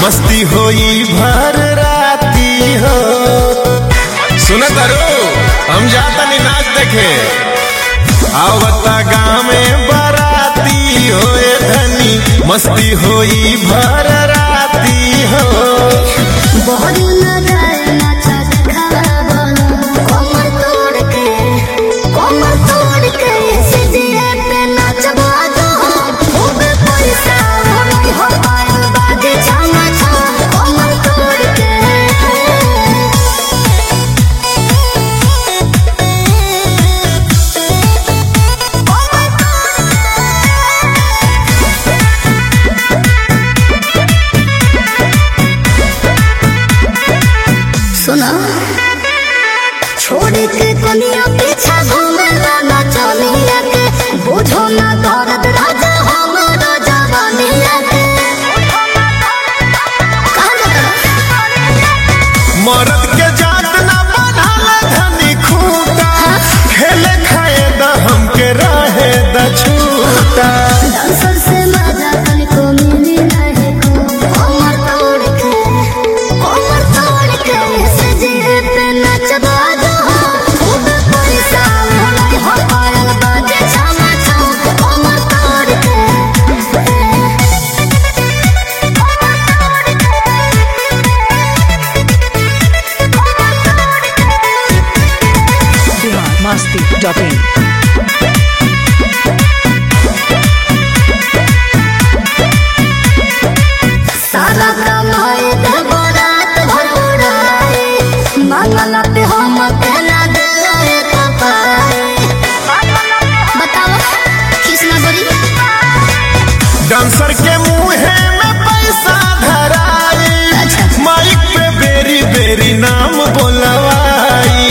मस्ती होई भर राती हो। सुना तारो हम जाता नहीं नाच देखे, आवता गाँव में बाराती हो धनी, मस्ती होई भर राती हो। सुना छोड़ के कनिया पीछा घूमला ना चलिया के, बुझो ना दर्द राजा हमारा जवानिया के। मर्द के जात ना बनाला धनी खूटा, खेले खाए द हमके रहे द छूटा। डांसर से मजा तनिको मिली नहीं को, कमर तोड़ के सजिए पे नचबा दो। खूब पैसा भलाई हो पायल बाजे छमा छम, कमर तोड़ के masti.in सारा कमाए दे बारात भर उड़ाए, मंगला पे हम कहना दे पाए। बताओ किसना बड़ी डांसर के मुँहे में पैसा धराई, माइक पे बेरी बेरी नाम बोलवाई।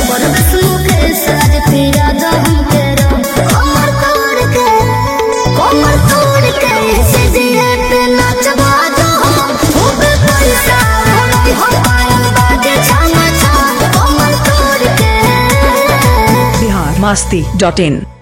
कमर तोड़ के सजिए पे नचबा दो। खूब पैसा भलाई हो पायल बाजे छमा छम, कमर तोड़ के biharmasti.in